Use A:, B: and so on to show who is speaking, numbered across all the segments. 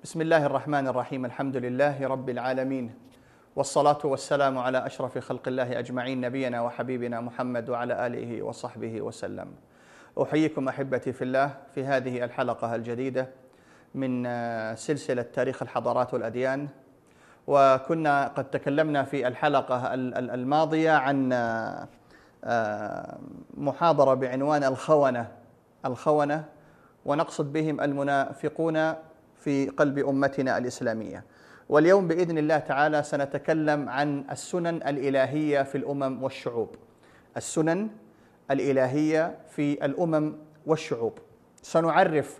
A: بسم الله الرحمن الرحيم. الحمد لله رب العالمين، والصلاة والسلام على أشرف خلق الله أجمعين، نبينا وحبيبنا محمد وعلى آله وصحبه وسلم. أحييكم أحبتي في الله في هذه الحلقة الجديدة من سلسلة تاريخ الحضارات والأديان. وكنا قد تكلمنا في الحلقة الماضية عن محاضرة بعنوان الخونة، ونقصد بهم المنافقون في قلب أمتنا الإسلامية. واليوم بإذن الله تعالى سنتكلم عن السنن الإلهية في الأمم والشعوب. السنن الإلهية في الأمم والشعوب، سنعرف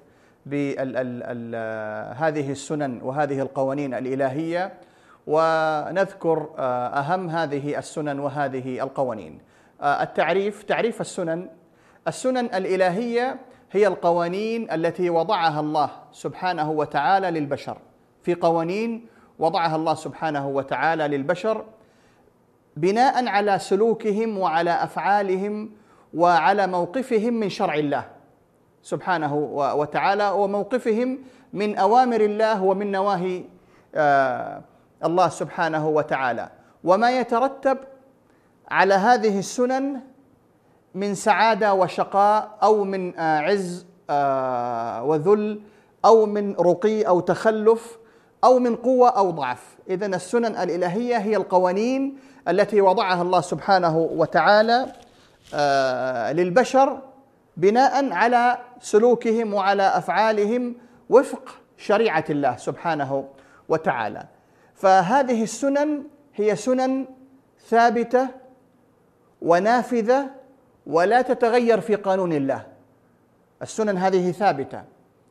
A: بهذه السنن وهذه القوانين الإلهية، ونذكر أهم هذه السنن وهذه القوانين. تعريف السنن الإلهية هي القوانين التي وضعها الله سبحانه وتعالى للبشر. في قوانين وضعها الله سبحانه وتعالى للبشر بناء على سلوكهم وعلى أفعالهم وعلى موقفهم من شرع الله سبحانه وتعالى، وموقفهم من أوامر الله ومن نواهي الله سبحانه وتعالى، وما يترتب على هذه السنن من سعادة وشقاء، أو من عز وذل، أو من رقي أو تخلف، أو من قوة أو ضعف. إذن السنن الإلهية هي القوانين التي وضعها الله سبحانه وتعالى للبشر بناء على سلوكهم وعلى أفعالهم وفق شريعة الله سبحانه وتعالى. فهذه السنن هي سنن ثابتة ونافذة ولا تتغير في قانون الله. السنن هذه ثابتة،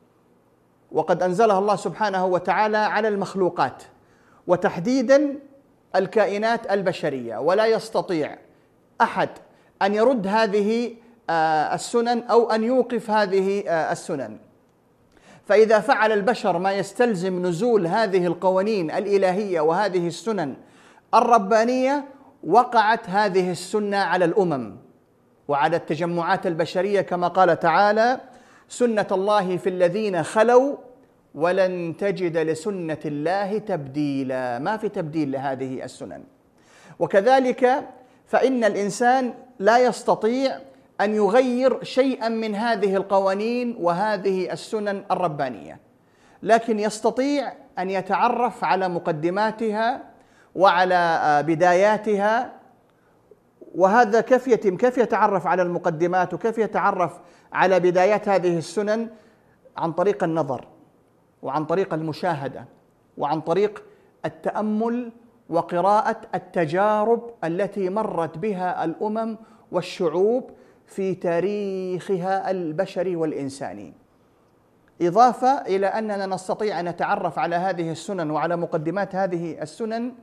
A: وقد أنزلها الله سبحانه وتعالى على المخلوقات، وتحديدا الكائنات البشرية، ولا يستطيع أحد أن يرد هذه السنن أو أن يوقف هذه السنن. فإذا فعل البشر ما يستلزم نزول هذه القوانين الإلهية وهذه السنن الربانية، وقعت هذه السنة على الأمم وعلى التجمعات البشرية، كما قال تعالى: سنة الله في الذين خلوا ولن تجد لسنة الله تبديلا. ما في تبديل لهذه السنن. وكذلك فإن الإنسان لا يستطيع أن يغير شيئا من هذه القوانين وهذه السنن الربانية، لكن يستطيع أن يتعرف على مقدماتها وعلى بداياتها. وهذا كيف يتعرف على المقدمات وكيف يتعرف على بدايات هذه السنن؟ عن طريق النظر، وعن طريق المشاهدة، وعن طريق التأمل وقراءة التجارب التي مرت بها الأمم والشعوب في تاريخها البشري والإنساني، إضافة إلى أننا نستطيع أن نتعرف على هذه السنن وعلى مقدمات هذه السنن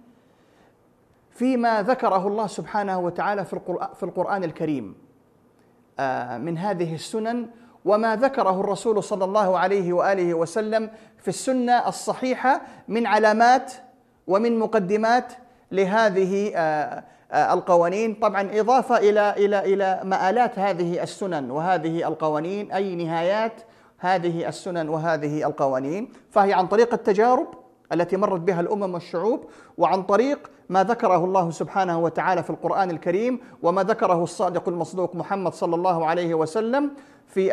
A: فيما ذكره الله سبحانه وتعالى في القرآن الكريم من هذه السنن، وما ذكره الرسول صلى الله عليه وآله وسلم في السنة الصحيحة من علامات ومن مقدمات لهذه القوانين. طبعا إضافة إلى مآلات هذه السنن وهذه القوانين، أي نهايات هذه السنن وهذه القوانين، فهي عن طريق التجارب التي مرت بها الأمم والشعوب، وعن طريق ما ذكره الله سبحانه وتعالى في القرآن الكريم، وما ذكره الصادق المصدوق محمد صلى الله عليه وسلم في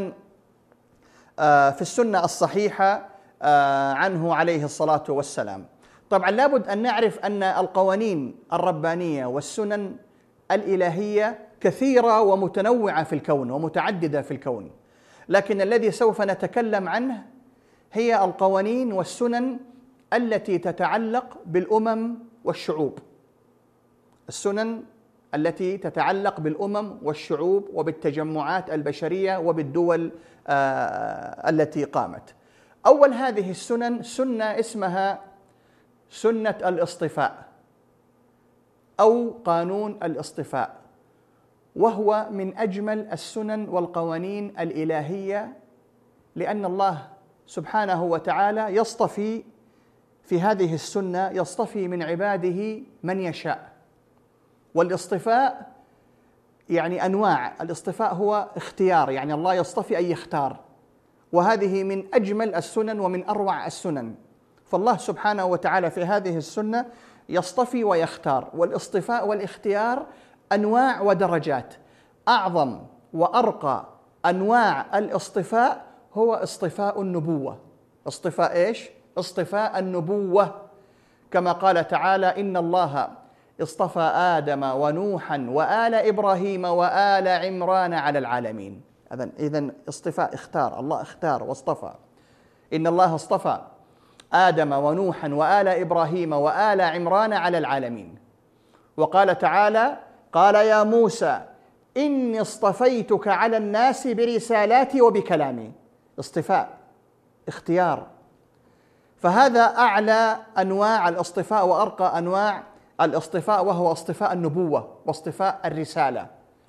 A: السنة الصحيحة عنه عليه الصلاة والسلام. طبعا لابد أن نعرف أن القوانين الربانية والسنن الإلهية كثيرة ومتنوعة في الكون ومتعددة في الكون، لكن الذي سوف نتكلم عنه هي القوانين والسنن التي تتعلق بالأمم والشعوب. السنن التي تتعلق بالأمم والشعوب وبالتجمعات البشرية وبالدول التي قامت. أول هذه السنن سنة اسمها سنة الاصطفاء أو قانون الاصطفاء، وهو من أجمل السنن والقوانين الإلهية، لأن الله سبحانه وتعالى يصطفي في هذه السنة، يصطفي من عباده من يشاء. والاصطفاء يعني أنواع. الاصطفاء هو اختيار، يعني الله يصطفي أي يختار، وهذه من أجمل السنن ومن أروع السنن. فالله سبحانه وتعالى في هذه السنة يصطفي ويختار، والاصطفاء والاختيار أنواع ودرجات. أعظم وأرقى أنواع الاصطفاء هو اصطفاء النبوة. اصطفاء إيش؟ اصطفاء النبوة، كما قال تعالى: إن الله اصطفى آدم ونوحا وآل إبراهيم وآل عمران على العالمين. إذن اصطفاء، اختار، الله اختار واصطفى. إن الله اصطفى آدم ونوحا وآل إبراهيم وآل عمران على العالمين. وقال تعالى: قال يا موسى إني اصطفيتك على الناس برسالاتي وبكلامي. اصطفاء، اختيار. فهذا أعلى أنواع الاصطفاء وأرقى أنواع الاصطفاء، وهو اصطفاء النبوة واصطفاء الرسالة.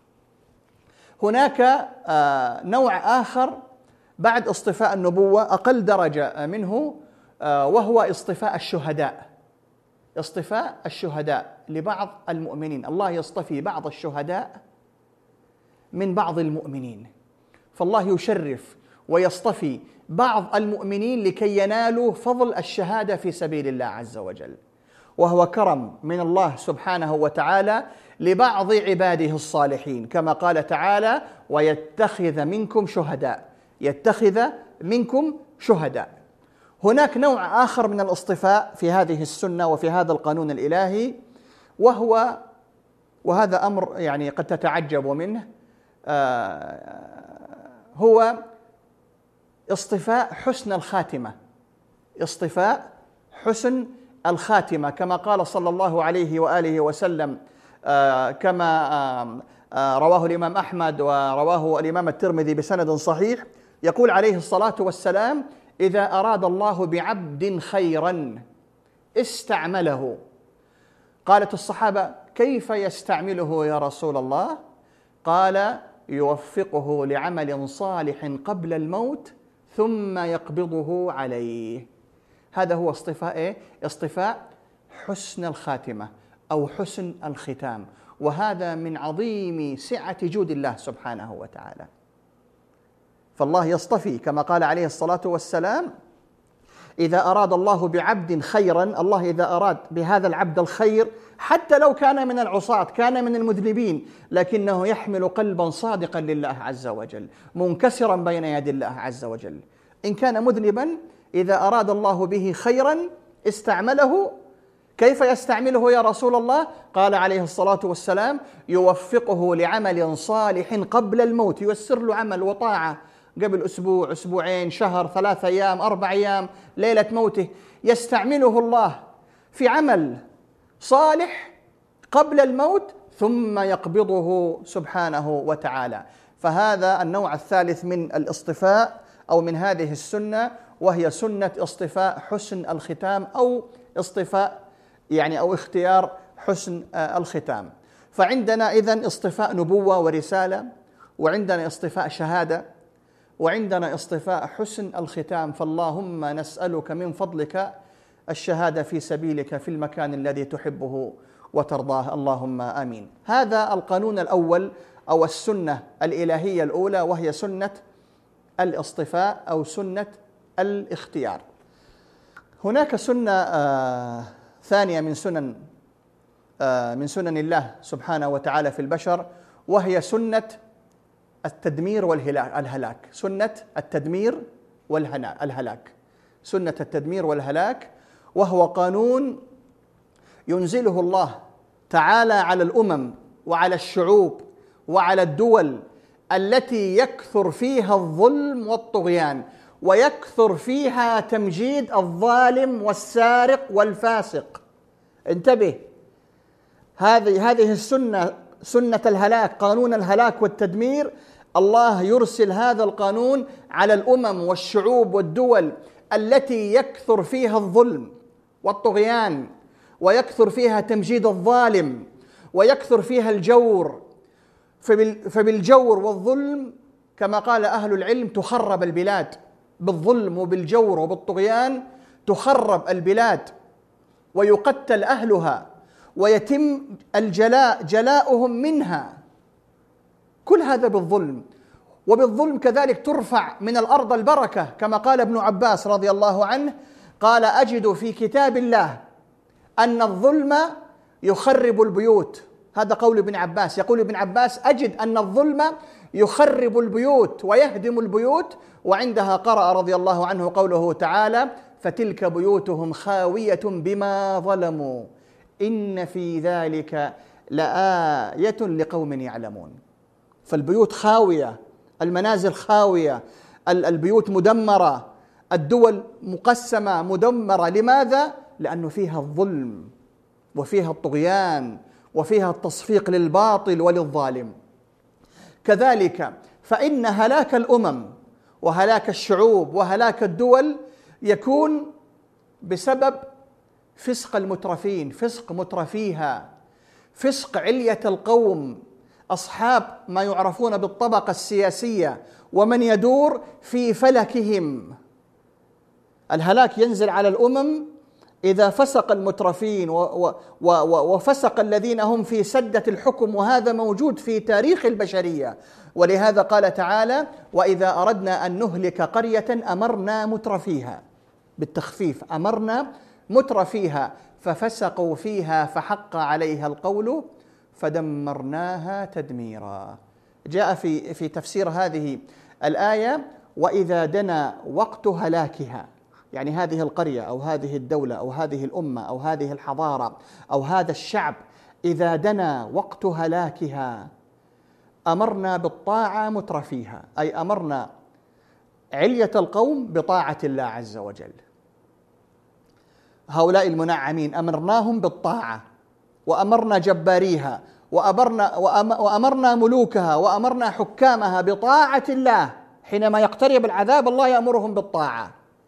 A: هناك نوع آخر بعد اصطفاء النبوة، أقل درجة منه، وهو اصطفاء الشهداء. اصطفاء الشهداء لبعض المؤمنين، الله يصطفي بعض الشهداء من بعض المؤمنين، فالله يشرف ويصطفي بعض المؤمنين لكي ينالوا فضل الشهادة في سبيل الله عز وجل، وهو كرم من الله سبحانه وتعالى لبعض عباده الصالحين، كما قال تعالى: ويتخذ منكم شهداء. يتخذ منكم شهداء. هناك نوع آخر من الاصطفاء في هذه السنة وفي هذا القانون الإلهي، وهذا أمر يعني قد تتعجب منه، هو اصطفاء حسن الخاتمة. اصطفاء حسن الخاتمة، كما قال صلى الله عليه وآله وسلم، كما رواه الإمام أحمد ورواه الإمام الترمذي بسند صحيح، يقول عليه الصلاة والسلام: إذا أراد الله بعبد خيرا استعمله. قالت الصحابة: كيف يستعمله يا رسول الله؟ قال: يوفقه لعمل صالح قبل الموت ثم يقبضه عليه. هذا هو اصطفاء إيه؟ اصطفاء حسن الخاتمة أو حسن الختام، وهذا من عظيم سعة جود الله سبحانه وتعالى. فالله يصطفي، كما قال عليه الصلاة والسلام: إذا أراد الله بعبد خيرا، الله إذا أراد بهذا العبد الخير، حتى لو كان من العصاة، كان من المذنبين، لكنه يحمل قلبا صادقا لله عز وجل، منكسرا بين يدي الله عز وجل. إن كان مذنبا، إذا أراد الله به خيرا استعمله. كيف يستعمله يا رسول الله؟ قال عليه الصلاة والسلام: يوفقه لعمل صالح قبل الموت، ييسر له عمل وطاعة قبل أسبوع، أسبوعين، شهر، 3 أيام، 4 أيام، ليلة موته، يستعمله الله في عمل صالح قبل الموت ثم يقبضه سبحانه وتعالى. فهذا النوع الثالث من الاصطفاء أو من هذه السنة، وهي سنة اصطفاء حسن الختام، أو اصطفاء يعني أو اختيار حسن الختام. فعندنا إذن اصطفاء نبوة ورسالة، وعندنا اصطفاء شهادة، وعندنا اصطفاء حسن الختام. فاللهم نسألك من فضلك الشهادة في سبيلك في المكان الذي تحبه وترضاه، اللهم آمين. هذا القانون الأول أو السنة الإلهية الأولى، وهي سنة الاصطفاء أو سنة الاختيار. هناك سنة ثانية من سنن الله سبحانه وتعالى في البشر، وهي سنة التدمير والهلاك. سنة التدمير والهلاك. سنة التدمير والهلاك، وهو قانون ينزله الله تعالى على الأمم وعلى الشعوب وعلى الدول التي يكثر فيها الظلم والطغيان، ويكثر فيها تمجيد الظالم والسارق والفاسق. انتبه، هذه السنة، سنة الهلاك، قانون الهلاك والتدمير. الله يرسل هذا القانون على الأمم والشعوب والدول التي يكثر فيها الظلم والطغيان، ويكثر فيها تمجيد الظالم، ويكثر فيها الجور. فبالجور والظلم، كما قال أهل العلم، تخرب البلاد. بالظلم وبالجور وبالطغيان تخرب البلاد، ويقتل أهلها، ويتم جلاؤهم منها. كل هذا بالظلم. وبالظلم كذلك ترفع من الأرض البركة، كما قال ابن عباس رضي الله عنه، قال: أجد في كتاب الله أن الظلم يخرب البيوت. هذا قول ابن عباس. يقول ابن عباس: أجد أن الظلم يخرب البيوت ويهدم البيوت. وعندها قرأ رضي الله عنه قوله تعالى: فتلك بيوتهم خاوية بما ظلموا إن في ذلك لآية لقوم يعلمون. فالبيوت خاوية، المنازل خاوية، البيوت مدمرة، الدول مقسمة مدمرة. لماذا؟ لأنه فيها الظلم وفيها الطغيان وفيها التصفيق للباطل وللظالم. كذلك فإن هلاك الأمم وهلاك الشعوب وهلاك الدول يكون بسبب فسق المترفين، فسق مترفيها، فسق علية القوم، أصحاب ما يعرفون بالطبقة السياسية ومن يدور في فلكهم. الهلاك ينزل على الأمم إذا فسق المترفين وفسق الذين هم في سدة الحكم، وهذا موجود في تاريخ البشرية. ولهذا قال تعالى: وإذا أردنا أن نهلك قرية أمرنا مترفيها، بالتخفيف، أمرنا مترفيها ففسقوا فيها فحق عليها القول فدمرناها تدميرا. جاء في تفسير هذه الآية: وإذا دنا وقت هلاكها، يعني هذه القرية أو هذه الدولة أو هذه الأمة أو هذه الحضارة أو هذا الشعب، إذا دنا وقت هلاكها أمرنا بالطاعة مترفيها، أي أمرنا علية القوم بطاعة الله عز وجل. هؤلاء المنعمين أمرناهم بالطاعة، وأمرنا جباريها، وأمرنا ملوكها، وأمرنا حكامها بطاعة الله. حينما يقترب العذاب الله يأمرهم بالطاعة،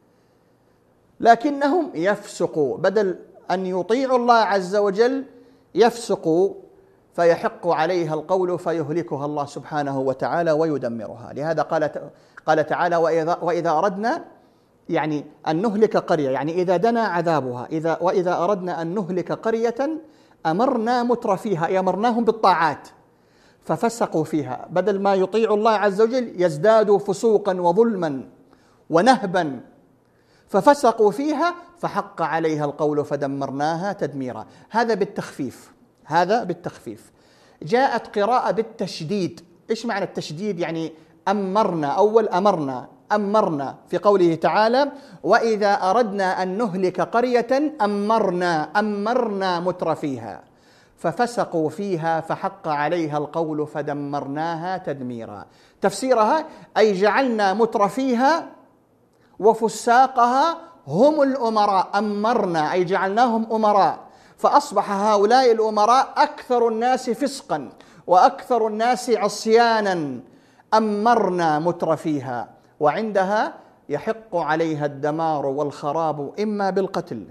A: لكنهم يفسقوا، بدل أن يطيعوا الله عز وجل يفسقوا، فيحق عليها القول فيهلكها الله سبحانه وتعالى ويدمرها. لهذا قال تعالى: وإذا أردنا، يعني أن نهلك قرية، يعني إذا دنا عذابها، وإذا أردنا أن نهلك قرية أمرنا مترفيها، أي أمرناهم بالطاعات ففسقوا فيها، بدل ما يطيعوا الله عز وجل يزدادوا فسوقا وظلما ونهبا، ففسقوا فيها فحق عليها القول فدمرناها تدميرا. هذا بالتخفيف، هذا بالتخفيف. جاءت قراءة بالتشديد. إيش معنى التشديد؟ يعني أمرنا، أول أمرنا في قوله تعالى: وإذا أردنا أن نهلك قرية أمرنا مترفيها ففسقوا فيها فحق عليها القول فدمرناها تدميرا. تفسيرها: أي جعلنا مترفيها وفساقها هم الأمراء، أمرنا أي جعلناهم أمراء، فأصبح هؤلاء الأمراء أكثر الناس فسقا وأكثر الناس عصيانا. أمرنا مترفيها، وعندها يحق عليها الدمار والخراب إما بالقتل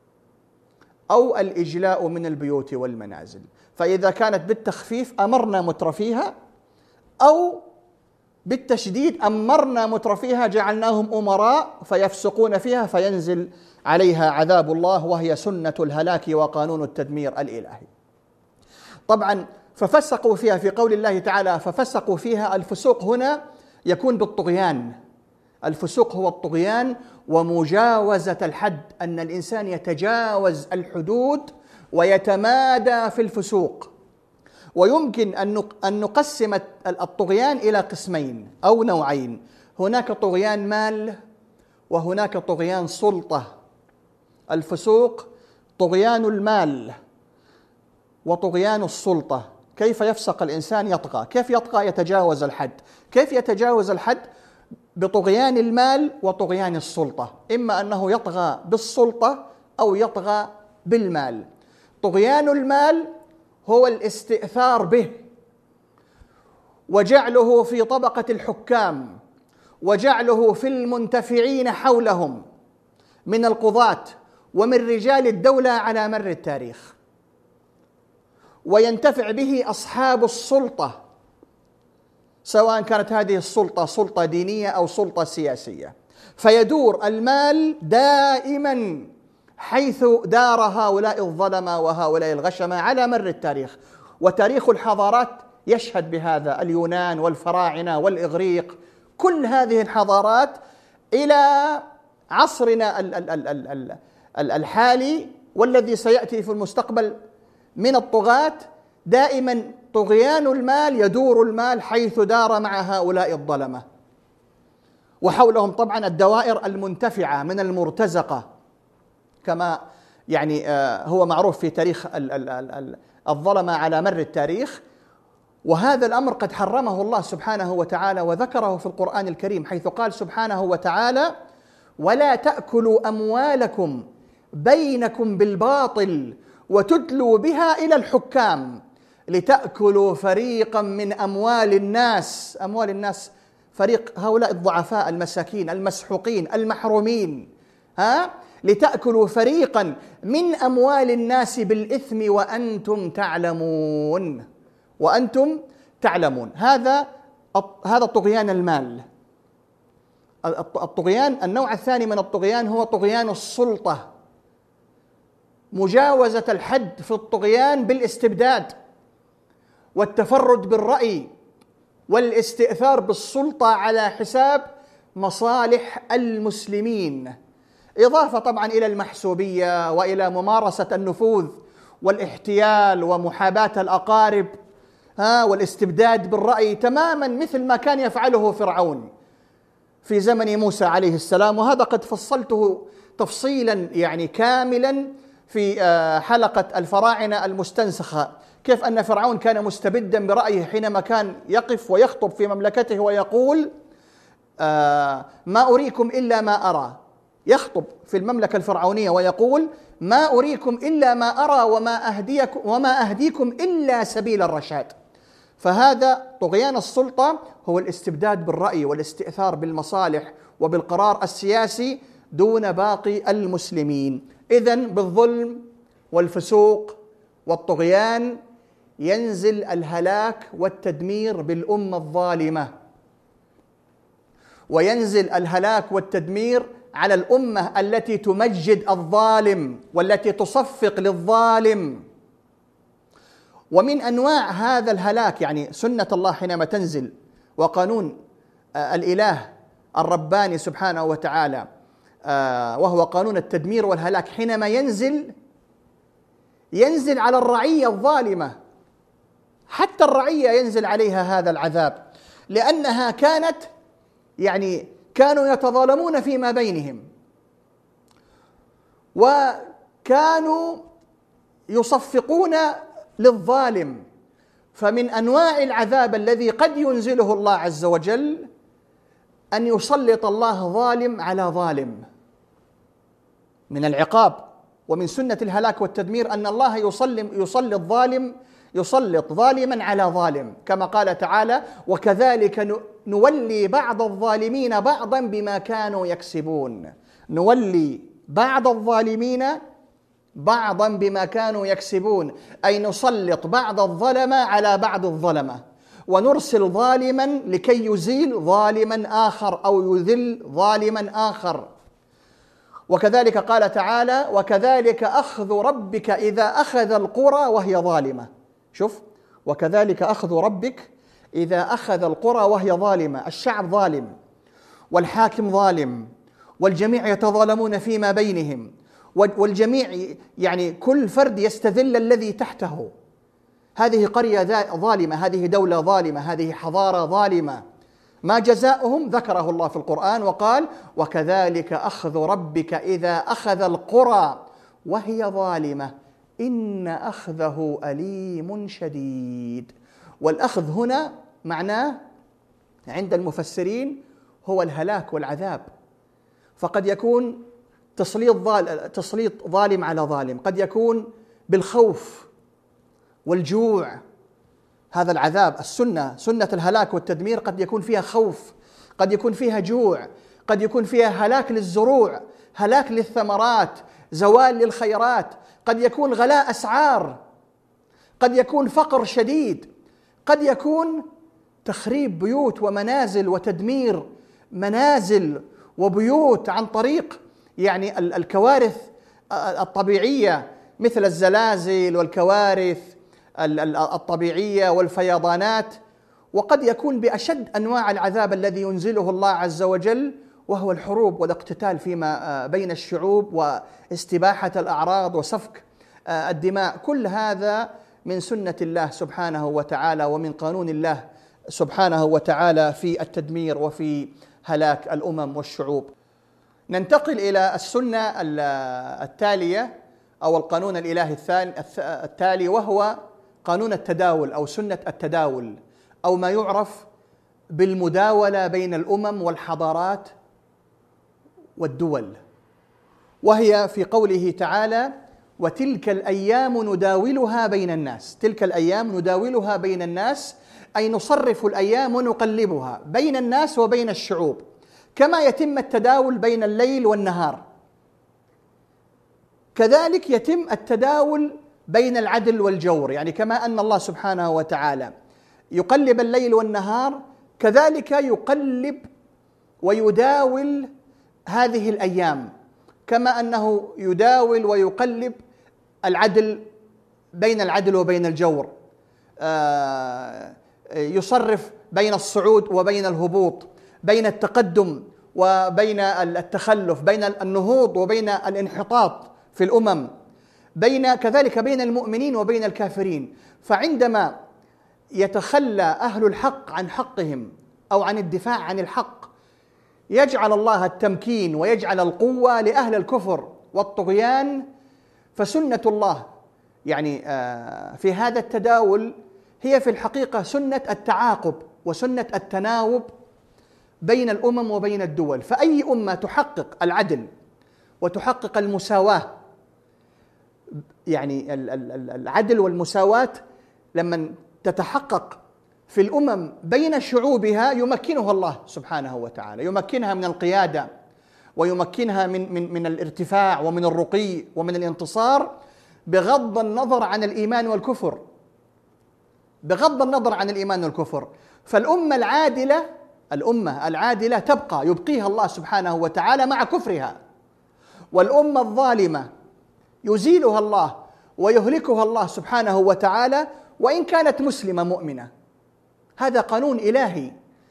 A: أو الإجلاء من البيوت والمنازل. فإذا كانت بالتخفيف أمرنا مترفيها، أو بالتشديد أمرنا مترفيها جعلناهم أمراء فيفسقون فيها فينزل عليها عذاب الله، وهي سنة الهلاك وقانون التدمير الإلهي. طبعا ففسقوا فيها في قول الله تعالى ففسقوا فيها، الفسوق هنا يكون بالطغيان. الفسوق هو الطغيان ومجاوزة الحد، أن الإنسان يتجاوز الحدود ويتمادى في الفسوق. ويمكن أن نقسم الطغيان إلى قسمين أو نوعين: هناك طغيان مال وهناك طغيان سلطة. الفسوق طغيان المال وطغيان السلطة. كيف يفسق الإنسان؟ يطغى. كيف يطغى؟ يتجاوز الحد. كيف يتجاوز الحد؟ بطغيان المال وطغيان السلطة، إما أنه يطغى بالسلطة أو يطغى بالمال. طغيان المال هو الاستئثار به وجعله في طبقة الحكام وجعله في المنتفعين حولهم من القضاة ومن رجال الدولة على مر التاريخ، وينتفع به أصحاب السلطة، سواء كانت هذه السلطة سلطة دينية أو سلطة سياسية. فيدور المال دائما حيث دار هؤلاء الظلمة وهؤلاء الغشمة على مر التاريخ. وتاريخ الحضارات يشهد بهذا، اليونان والفراعنة والإغريق، كل هذه الحضارات إلى عصرنا الحالي والذي سيأتي في المستقبل من الطغاة، دائما طغيان المال، يدور المال حيث دار مع هؤلاء الظلمة، وحولهم طبعا الدوائر المنتفعة من المرتزقة، كما يعني هو معروف في تاريخ الظلمة على مر التاريخ. وهذا الأمر قد حرمه الله سبحانه وتعالى وذكره في القرآن الكريم، حيث قال سبحانه وتعالى: ولا تأكلوا أموالكم بينكم بالباطل وتدلوا بها إلى الحكام لتأكلوا فريقا من أموال الناس. أموال الناس فريق هؤلاء الضعفاء المساكين المسحوقين المحرومين، لتأكلوا فريقا من أموال الناس بالإثم وأنتم تعلمون. وأنتم تعلمون. هذا طغيان المال. الطغيان النوع الثاني من الطغيان هو طغيان السلطة، مجاوزة الحد في الطغيان بالاستبداد والتفرد بالرأي والاستئثار بالسلطة على حساب مصالح المسلمين، إضافة طبعا إلى المحسوبية وإلى ممارسة النفوذ والاحتيال ومحاباة الأقارب والاستبداد بالرأي، تماما مثل ما كان يفعله فرعون في زمن موسى عليه السلام. وهذا قد فصلته تفصيلا يعني كاملا في حلقة الفراعنة المستنسخة، كيف أن فرعون كان مستبدا برأيه حينما كان يقف ويخطب في مملكته ويقول: ما أريكم إلا ما أرى. يخطب في المملكة الفرعونية ويقول: ما أريكم إلا ما أرى وما أهديكم إلا سبيل الرشاد. فهذا طغيان السلطة هو الاستبداد بالرأي والاستئثار بالمصالح وبالقرار السياسي دون باقي المسلمين. إذن بالظلم والفسوق والطغيان ينزل الهلاك والتدمير بالأمة الظالمة، وينزل الهلاك والتدمير على الأمة التي تمجد الظالم والتي تصفق للظالم. ومن أنواع هذا الهلاك يعني سنة الله حينما تنزل، وقانون الإله الرباني سبحانه وتعالى وهو قانون التدمير والهلاك، حينما ينزل على الرعية الظالمة، حتى الرعية ينزل عليها هذا العذاب، لأنها كانوا يتظالمون فيما بينهم، وكانوا يصفقون للظالم. فمن أنواع العذاب الذي قد ينزله الله عز وجل أن يسلط الله ظالم على ظالم من العقاب. ومن سنة الهلاك والتدمير أن الله يسلط ظالما على ظالم، كما قال تعالى: وكذلك نولي بعض الظالمين بعضا بما كانوا يكسبون. نولي بعض الظالمين بعضا بما كانوا يكسبون، أي نسلط بعض الظلمة على بعض الظلمة، ونرسل ظالما لكي يزيل ظالما آخر أو يذل ظالما آخر. وكذلك قال تعالى: وكذلك أخذ ربك إذا أخذ القرى وهي ظالمة. شوف، وكذلك أخذ ربك إذا أخذ القرى وهي ظالمة. الشعب ظالم والحاكم ظالم والجميع يتظالمون فيما بينهم، والجميع كل فرد يستذل الذي تحته. هذه قرية ظالمة، هذه دولة ظالمة، هذه حضارة ظالمة. ما جزاؤهم؟ ذكره الله في القرآن وقال: وكذلك أخذ ربك إذا أخذ القرى وهي ظالمة إن أخذه أليم شديد. والأخذ هنا معناه عند المفسرين هو الهلاك والعذاب. فقد يكون تسليط ظالم على ظالم، قد يكون بالخوف والجوع. هذا العذاب سنة الهلاك والتدمير قد يكون فيها خوف، قد يكون فيها جوع، قد يكون فيها هلاك للزروع، هلاك للثمرات، زوال للخيرات، قد يكون غلاء أسعار، قد يكون فقر شديد، قد يكون تخريب بيوت ومنازل وتدمير منازل وبيوت عن طريق الكوارث الطبيعية مثل الزلازل والكوارث الطبيعية والفيضانات، وقد يكون بأشد أنواع العذاب الذي ينزله الله عز وجل، وهو الحروب والاقتتال فيما بين الشعوب واستباحة الأعراض وسفك الدماء. كل هذا من سنة الله سبحانه وتعالى ومن قانون الله سبحانه وتعالى في التدمير وفي هلاك الأمم والشعوب. ننتقل إلى السنة التالية أو القانون الإلهي التالي، وهو قانون التداول أو سنة التداول، أو ما يعرف بالمداولة بين الأمم والحضارات والدول، وهي في قوله تعالى: وتلك الأيام نداولها بين الناس. تلك الأيام نداولها بين الناس، أي نصرف الأيام ونقلبها بين الناس وبين الشعوب، كما يتم التداول بين الليل والنهار، كذلك يتم التداول بين العدل والجور. يعني كما أن الله سبحانه وتعالى يقلب الليل والنهار، كذلك يقلب ويداول هذه الأيام، كما أنه يداول ويقلب العدل بين العدل وبين الجور، يصرف بين الصعود وبين الهبوط، بين التقدم وبين التخلف، بين النهوض وبين الانحطاط في الأمم، كذلك بين المؤمنين وبين الكافرين. فعندما يتخلى أهل الحق عن حقهم أو عن الدفاع عن الحق، يجعل الله التمكين ويجعل القوة لأهل الكفر والطغيان. فسنة الله يعني في هذا التداول هي في الحقيقة سنة التعاقب وسنة التناوب بين الأمم وبين الدول. فأي أمة تحقق العدل وتحقق المساواة، يعني العدل والمساواة لما تتحقق في الأمم بين شعوبها، يمكنها الله سبحانه وتعالى، يمكنها من القيادة ويمكنها من الارتفاع ومن الرقي ومن الانتصار، بغض النظر عن الإيمان والكفر، بغض النظر عن الإيمان والكفر. فالأمة العادلة تبقى، يبقيها الله سبحانه وتعالى مع كفرها، والأمة الظالمة يزيلها الله ويهلكها الله سبحانه وتعالى وإن كانت مسلمة مؤمنة. هذا قانون إلهي.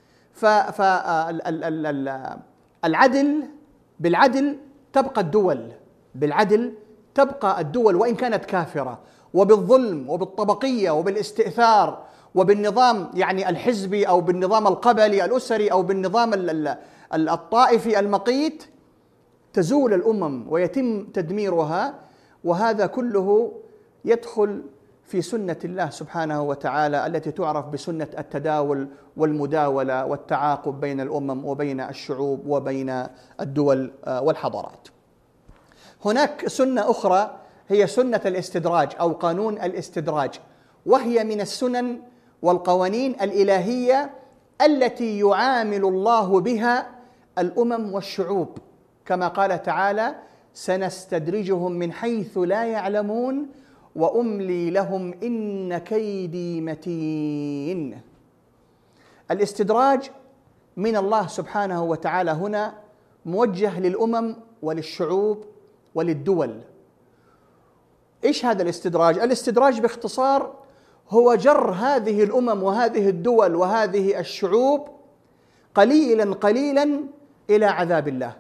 A: فالعدل بالعدل تبقى الدول، بالعدل تبقى الدول وإن كانت كافرة، وبالظلم وبالطبقية وبالاستئثار وبالنظام يعني الحزبي أو بالنظام القبلي الأسري أو بالنظام الطائفي المقيت تزول الأمم ويتم تدميرها. وهذا كله يدخل في سنة الله سبحانه وتعالى التي تعرف بسنة التداول والمداولة والتعاقب بين الأمم وبين الشعوب وبين الدول والحضارات. هناك سنة أخرى هي سنة الاستدراج أو قانون الاستدراج، وهي من السنن والقوانين الإلهية التي يعامل الله بها الأمم والشعوب، كما قال تعالى: سنستدرجهم من حيث لا يعلمون وأملي لهم إن كيدي متين. الاستدراج من الله سبحانه وتعالى هنا موجه للأمم وللشعوب وللدول. إيش هذا الاستدراج؟ الاستدراج باختصار هو جر هذه الأمم وهذه الدول وهذه الشعوب قليلا قليلا إلى عذاب الله.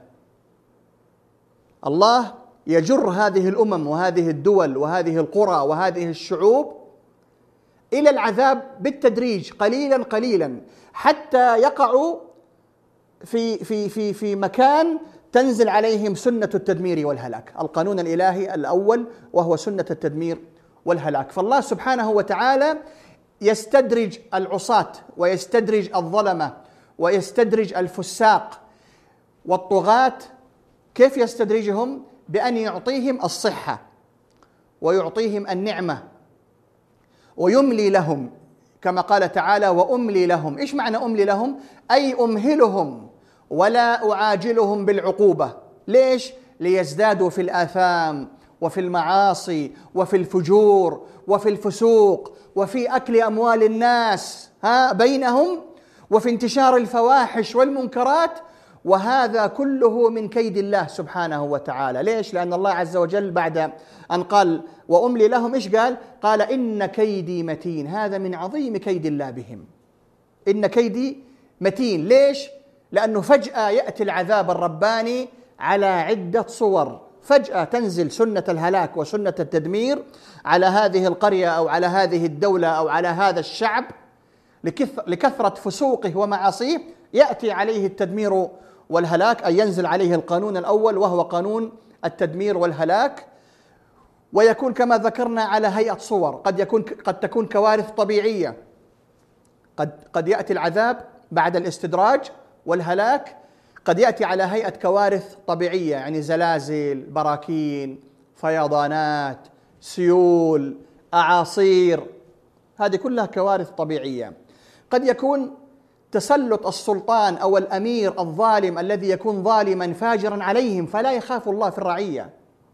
A: الله يجر هذه الأمم وهذه الدول وهذه القرى وهذه الشعوب إلى العذاب بالتدريج قليلا قليلا، حتى يقعوا في مكان تنزل عليهم سنة التدمير والهلاك، القانون الإلهي الأول وهو سنة التدمير والهلاك. فالله سبحانه وتعالى يستدرج العصاة ويستدرج الظلمة ويستدرج الفساق والطغاة. كيف يستدرجهم؟ بأن يعطيهم الصحة ويعطيهم النعمة ويملي لهم، كما قال تعالى: وأملي لهم. إيش معنى أملي لهم؟ أي أمهلهم ولا أعاجلهم بالعقوبة. ليش؟ ليزدادوا في الآثام وفي المعاصي وفي الفجور وفي الفسوق وفي أكل أموال الناس بينهم، وفي انتشار الفواحش والمنكرات، وهذا كله من كيد الله سبحانه وتعالى. ليش؟ لأن الله عز وجل بعد أن قال وأملي لهم إيش قال؟ قال إن كيدي متين. هذا من عظيم كيد الله بهم، إن كيدي متين. ليش؟ لأنه فجأة يأتي العذاب الرباني على عدة صور، فجأة تنزل سنة الهلاك وسنة التدمير على هذه القرية أو على هذه الدولة أو على هذا الشعب لكثرة فسوقه ومعاصيه، يأتي عليه التدمير والهلاك، أي ينزل عليه القانون الأول وهو قانون التدمير والهلاك، ويكون كما ذكرنا على هيئة صور. قد تكون كوارث طبيعية، قد يأتي العذاب بعد الاستدراج والهلاك، قد يأتي على هيئة كوارث طبيعية، يعني زلازل، براكين، فيضانات، سيول، أعاصير، هذه كلها كوارث طبيعية. قد يكون تسلط السلطان أو الأمير الظالم الذي يكون ظالما فاجرا عليهم فلا يخاف الله في الرعية،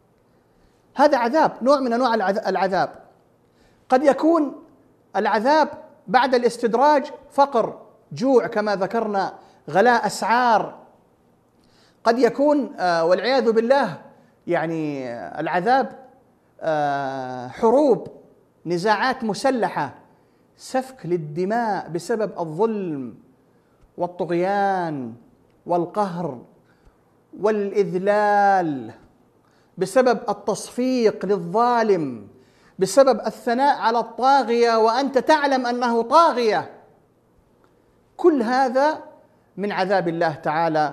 A: هذا عذاب، نوع من أنواع العذاب. قد يكون العذاب بعد الاستدراج فقر، جوع كما ذكرنا، غلاء أسعار. قد يكون والعياذ بالله يعني العذاب حروب، نزاعات مسلحة، سفك للدماء بسبب الظلم والطغيان والقهر والإذلال، بسبب التصفيق للظالم، بسبب الثناء على الطاغية وأنت تعلم أنه طاغية. كل هذا من عذاب الله تعالى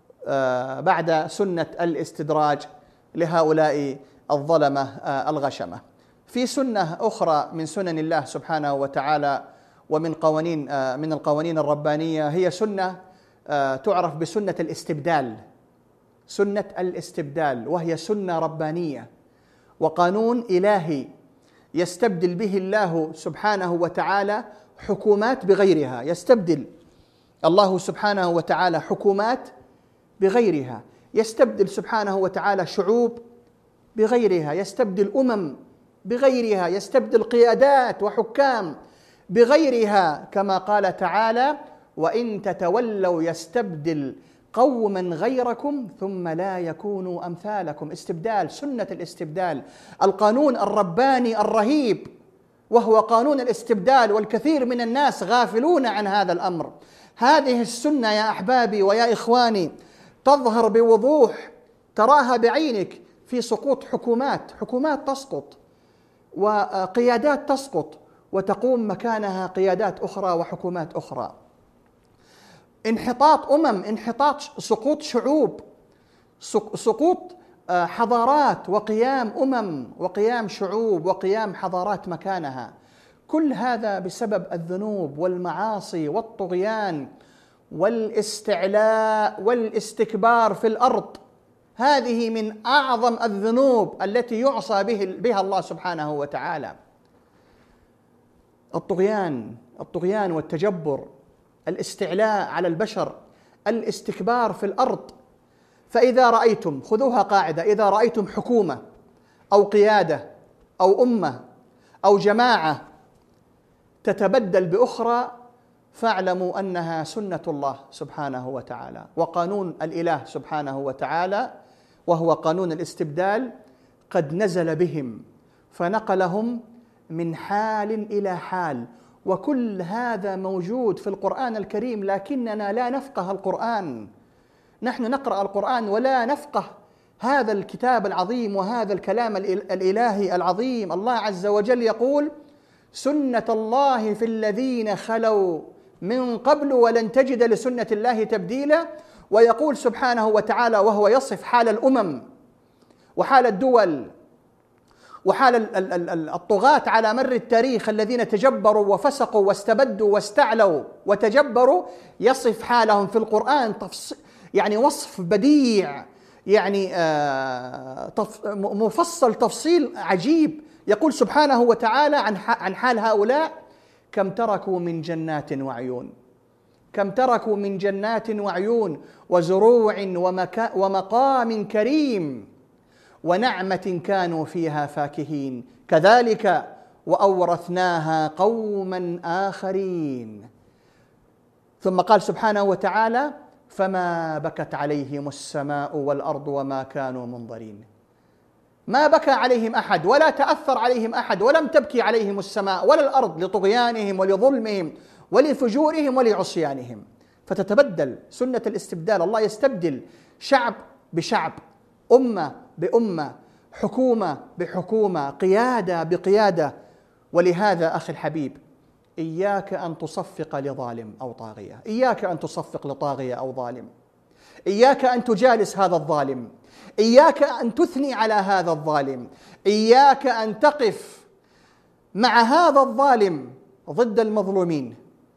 A: بعد سنة الاستدراج لهؤلاء الظلمة الغشمة. في سنة أخرى من سنن الله سبحانه وتعالى ومن من القوانين الربانية، هي سنة تعرف بسنة الاستبدال. سنة الاستبدال وهي سنة ربانية وقانون إلهي يستبدل به الله سبحانه وتعالى حكومات بغيرها، يستبدل الله سبحانه وتعالى حكومات بغيرها، يستبدل سبحانه وتعالى شعوب بغيرها، يستبدل أمم بغيرها، يستبدل قيادات وحكام بغيرها، كما قال تعالى وإن تتولوا يستبدل قوما غيركم ثم لا يكونوا أمثالكم. استبدال، سنة الاستبدال، القانون الرباني الرهيب وهو قانون الاستبدال، والكثير من الناس غافلون عن هذا الأمر. هذه السنة يا أحبابي ويا إخواني تظهر بوضوح، تراها بعينك في سقوط حكومات تسقط وقيادات تسقط وتقوم مكانها قيادات أخرى وحكومات أخرى. انحطاط انحطاط، سقوط شعوب، سقوط حضارات، وقيام وقيام شعوب وقيام حضارات مكانها. كل هذا بسبب الذنوب والمعاصي والطغيان والاستعلاء والاستكبار في الأرض. هذه من أعظم الذنوب التي يعصى بها الله سبحانه وتعالى. الطغيان والتجبر، الاستعلاء على البشر، الاستكبار في الأرض. فإذا رأيتم، خذوها قاعدة، إذا رأيتم حكومة أو قيادة أو أمة أو جماعة تتبدل بأخرى فاعلموا أنها سنة الله سبحانه وتعالى وقانون الإله سبحانه وتعالى، وهو قانون الاستبدال، قد نزل بهم فنقلهم من حال إلى حال. وكل هذا موجود في القرآن الكريم، لكننا لا نفقه القرآن. نحن نقرأ القرآن ولا نفقه هذا الكتاب العظيم وهذا الكلام الإلهي العظيم. الله عز وجل يقول سنة الله في الذين خلوا من قبل ولن تجد لسنة الله تبديلا. ويقول سبحانه وتعالى وهو يصف حال الأمم وحال الدول وحال الطغاة على مر التاريخ الذين تجبروا وفسقوا واستبدوا واستعلوا وتجبروا، يصف حالهم في القرآن يعني وصف بديع، يعني مفصل تفصيل عجيب. يقول سبحانه وتعالى عن حال هؤلاء كم تركوا من جنات وعيون، كم تركوا من جنات وعيون وزروع ومقام كريم ونعمة كانوا فيها فاكهين كذلك وأورثناها قوما آخرين. ثم قال سبحانه وتعالى فما بكت عليهم السماء والأرض وما كانوا منظرين. ما بكى عليهم أحد ولا تأثر عليهم أحد، ولم تبكي عليهم السماء ولا الأرض لطغيانهم ولظلمهم ولفجورهم ولعصيانهم. فتتبدل سنة الاستبدال، الله يستبدل شعب بشعب، أمة بأمة، حكومة بحكومة، قيادة بقيادة. ولهذا أخي الحبيب، إياك أن تصفق لظالم أو طاغية، إياك أن تصفق لطاغية أو ظالم، إياك أن تجالس هذا الظالم، إياك أن تثني على هذا الظالم، إياك أن تقف مع هذا الظالم ضد المظلومين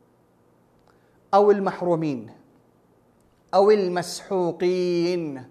A: أو المحرومين أو المسحوقين.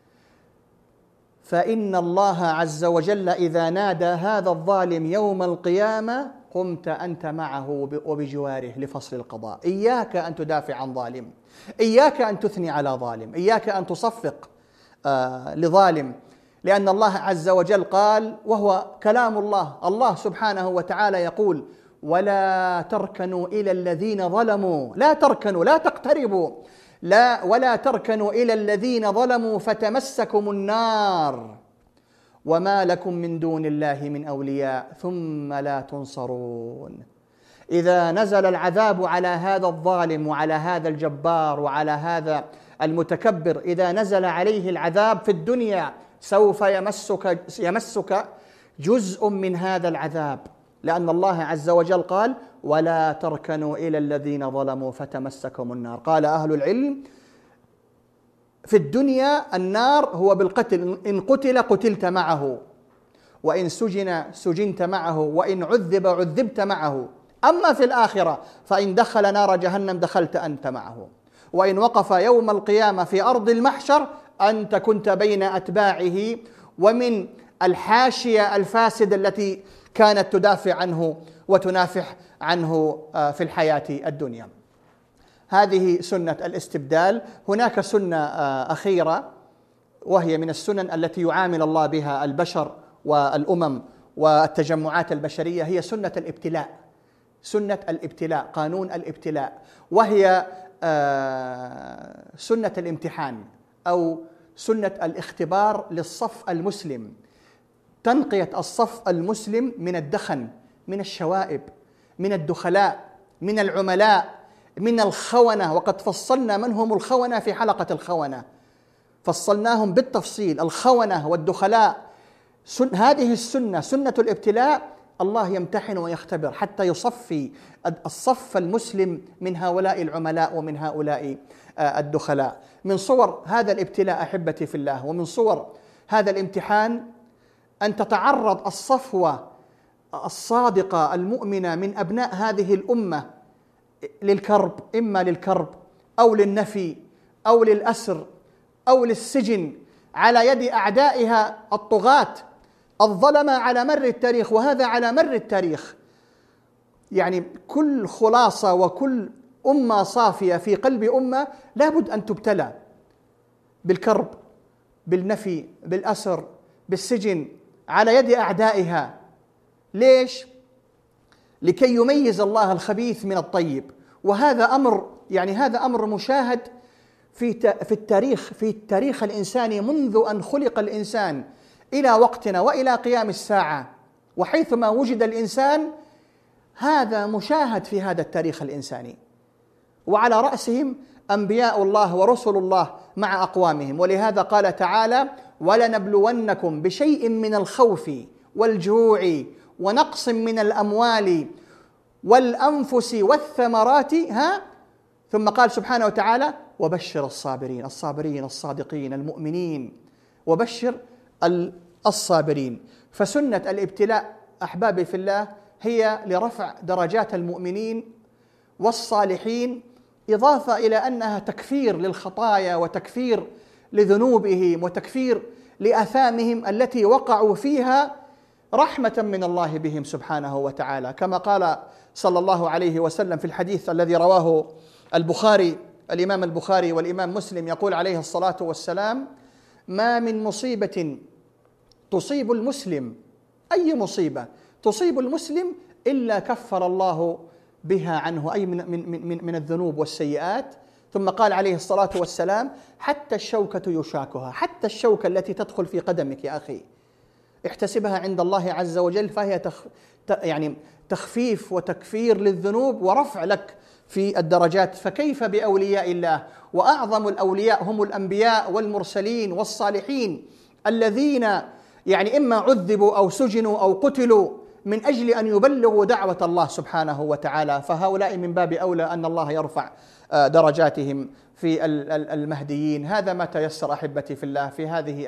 A: فإن الله عز وجل إذا نادى هذا الظالم يوم القيامة قمت أنت معه وبجواره لفصل القضاء. إياك أن تدافع عن ظالم، إياك أن تثني على ظالم، إياك أن تصفق لظالم، لأن الله عز وجل قال، وهو كلام الله، الله سبحانه وتعالى يقول: ولا تركنوا إلى الذين ظلموا، لا تركنوا، لا تقتربوا، لا ولا تركنوا إلى الذين ظلموا فتمسكم النار وما لكم من دون الله من أولياء ثم لا تنصرون. إذا نزل العذاب على هذا الظالم وعلى هذا الجبار وعلى هذا المتكبر، إذا نزل عليه العذاب في الدنيا سوف يمسك جزء من هذا العذاب، لأن الله عز وجل قال: ولا تركنوا إلى الذين ظلموا فتمسكم النار. قال أهل العلم في الدنيا النار هو بالقتل، إن قتل قتلت معه، وإن سجن سجنت معه، وإن عذب عذبت معه. أما في الآخرة فإن دخل نار جهنم دخلت أنت معه، وإن وقف يوم القيامة في أرض المحشر أنت كنت بين أتباعه ومن الحاشية الفاسدة التي كانت تدافع عنه وتنافح عنه في الحياة الدنيا. هذه سنة الاستبدال. هناك سنة أخيرة وهي من السنن التي يعامل الله بها البشر والأمم والتجمعات البشرية، هي سنة الابتلاء. سنة الابتلاء، قانون الابتلاء، وهي سنة الامتحان أو سنة الاختبار للصف المسلم، تنقية الصف المسلم من الدخن، من الشوائب، من الدخلاء، من العملاء، من الخونة. وقد فصلنا من هم الخونة في حلقة الخونة، فصلناهم بالتفصيل، الخونة والدخلاء. هذه السنة، سنة الابتلاء، الله يمتحن ويختبر حتى يصفي الصف المسلم من هؤلاء العملاء ومن هؤلاء الدخلاء. من صور هذا الابتلاء أحبتي في الله، ومن صور هذا الامتحان أن تتعرض الصفوة الصادقة المؤمنة من أبناء هذه الأمة للكرب، إما للكرب أو للنفي أو للأسر أو للسجن على يد أعدائها الطغاة الظلمة على مر التاريخ. وهذا على مر التاريخ، يعني كل خلاصة وكل أمة صافية في قلب أمة لابد أن تبتلى بالكرب، بالنفي، بالأسر، بالسجن على يد أعدائها. ليش؟ لكي يميز الله الخبيث من الطيب. وهذا أمر، يعني هذا أمر مشاهد في التاريخ الإنساني منذ أن خلق الإنسان إلى وقتنا وإلى قيام الساعة، وحيثما وجد الإنسان هذا مشاهد في هذا التاريخ الإنساني، وعلى رأسهم أنبياء الله ورسل الله مع أقوامهم. ولهذا قال تعالى: ولنبلونكم بشيء من الخوف والجوع ونقص من الأموال والأنفس والثمرات. ثم قال سبحانه وتعالى: وبشر الصابرين، الصابرين الصادقين المؤمنين، وبشر الصابرين. فسنة الابتلاء أحبابي في الله هي لرفع درجات المؤمنين والصالحين، إضافة إلى أنها تكفير للخطايا وتكفير لذنوبهم وتكفير لآثامهم التي وقعوا فيها، رحمة من الله بهم سبحانه وتعالى، كما قال صلى الله عليه وسلم في الحديث الذي رواه البخاري، الإمام البخاري والإمام مسلم، يقول عليه الصلاة والسلام: ما من مصيبة تصيب المسلم، أي مصيبة تصيب المسلم، إلا كفر الله بها عنه، أي من الذنوب والسيئات، ثم قال عليه الصلاة والسلام: حتى الشوكة يشاكها، حتى الشوكة التي تدخل في قدمك يا أخي احتسبها عند الله عز وجل، فهي يعني تخفيف وتكفير للذنوب ورفع لك في الدرجات. فكيف بأولياء الله؟ وأعظم الأولياء هم الأنبياء والمرسلين والصالحين الذين يعني إما عذبوا أو سجنوا أو قتلوا من أجل أن يبلغوا دعوة الله سبحانه وتعالى، فهؤلاء من باب أولى أن الله يرفع درجاتهم في المهديين. هذا ما تيسر أحبتي في الله في هذه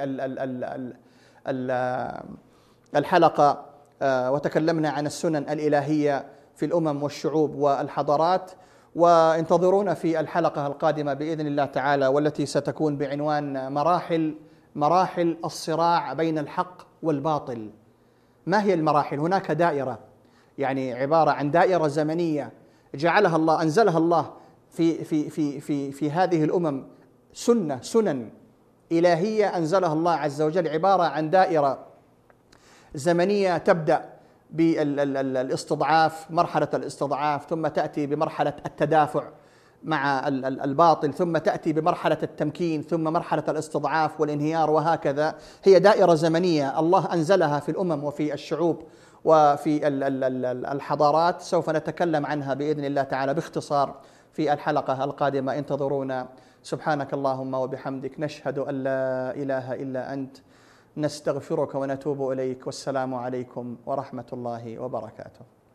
A: الحلقة، وتكلمنا عن السنن الإلهية في الأمم والشعوب والحضارات. وانتظرونا في الحلقة القادمة بإذن الله تعالى، والتي ستكون بعنوان مراحل الصراع بين الحق والباطل. ما هي المراحل؟ هناك دائرة، يعني عبارة عن دائرة زمنية جعلها الله، أنزلها الله في هذه الأمم، سنن إلهية أنزلها الله عز وجل، عبارة عن دائرة زمنية تبدأ بالاستضعاف، مرحلة الاستضعاف، ثم تأتي بمرحلة التدافع مع الباطل، ثم تأتي بمرحلة التمكين، ثم مرحلة الاستضعاف والانهيار، وهكذا. هي دائرة زمنية الله أنزلها في الأمم وفي الشعوب وفي الحضارات. سوف نتكلم عنها بإذن الله تعالى باختصار في الحلقة القادمة. انتظرونا. سبحانك اللهم وبحمدك، نشهد أن لا إله إلا أنت، نستغفرك ونتوب إليك، والسلام عليكم ورحمة الله وبركاته.